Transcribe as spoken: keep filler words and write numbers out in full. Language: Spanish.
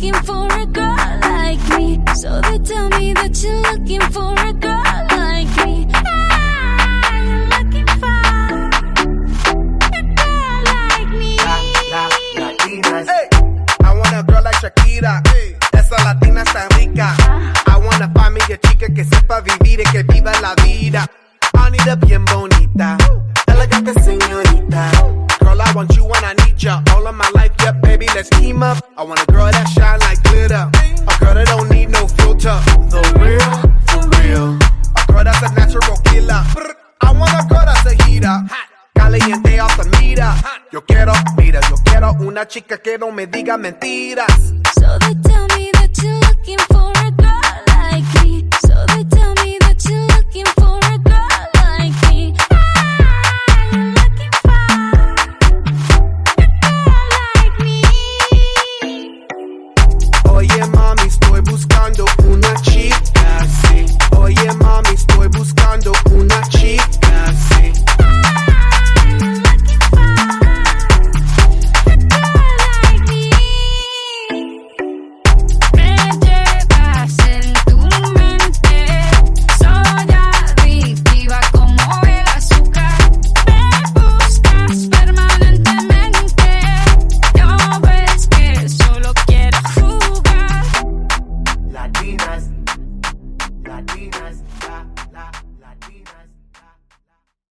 looking for a girl like me. So they tell me that you're looking for a girl like me. Ah, you're looking for a girl like me. La, la, Latinas. Hey, I want a girl like Shakira. Hey, esa latina está rica. I wanna find me a chica que sepa vivir y que viva la vida. Anita bien bonita, elegante señorita. Girl, I want you when I need ya. All of my life, yeah, baby, let's team up. I want a girl that shine like glitter, a girl that don't need no filter. The real, for real. A girl that's a natural killer. I want a girl that's a heater, caliente off the meter. Yo quiero, mira, yo quiero una chica que no me diga mentiras. So they tell me that you're looking for a